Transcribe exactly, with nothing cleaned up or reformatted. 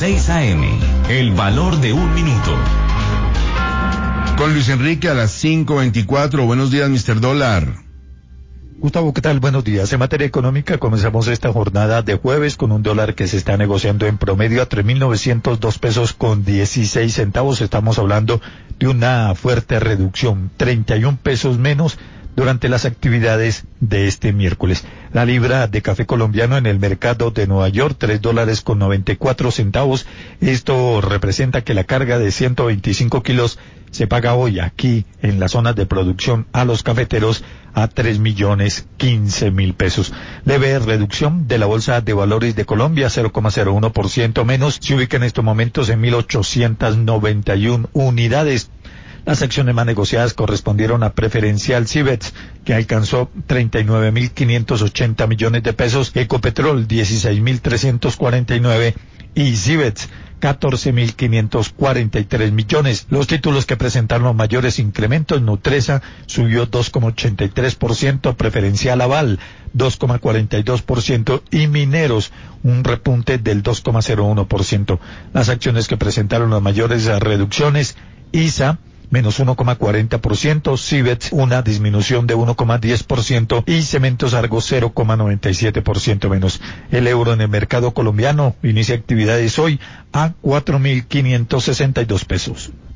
seis A M, el valor de un minuto. Con Luis Enrique a las cinco veinticuatro. Buenos días, mister Dólar. Gustavo, ¿qué tal? Buenos días. En materia económica, comenzamos esta jornada de jueves con un dólar que se está negociando en promedio a tres mil novecientos dos pesos con dieciséis centavos. Estamos hablando de una fuerte reducción, treinta y un pesos menos durante las actividades de este miércoles. La libra de café colombiano en el mercado de Nueva York, tres dólares con noventa y cuatro centavos. Esto representa que la carga de ciento veinticinco kilos se paga hoy aquí en las zonas de producción a los cafeteros a tres millones quince mil pesos. Leve reducción de la Bolsa de Valores de Colombia, cero coma cero uno por ciento menos. Se ubica en estos momentos en mil ochocientos noventa y una unidades. Las acciones más negociadas correspondieron a Preferencial Cibets, que alcanzó treinta y nueve mil quinientos ochenta millones de pesos, Ecopetrol dieciséis mil trescientos cuarenta y nueve y Cibets catorce mil quinientos cuarenta y tres millones. Los títulos que presentaron los mayores incrementos: Nutresa subió dos coma ochenta y tres por ciento, Preferencial Aval dos coma cuarenta y dos por ciento y Mineros un repunte del dos coma cero uno por ciento. Las acciones que presentaron las mayores reducciones: I S A menos uno coma cuarenta por ciento, Cibets una disminución de uno coma diez por ciento y Cementos Argos cero coma noventa y siete por ciento menos. El euro en el mercado colombiano inicia actividades hoy a cuatro mil quinientos sesenta y dos pesos.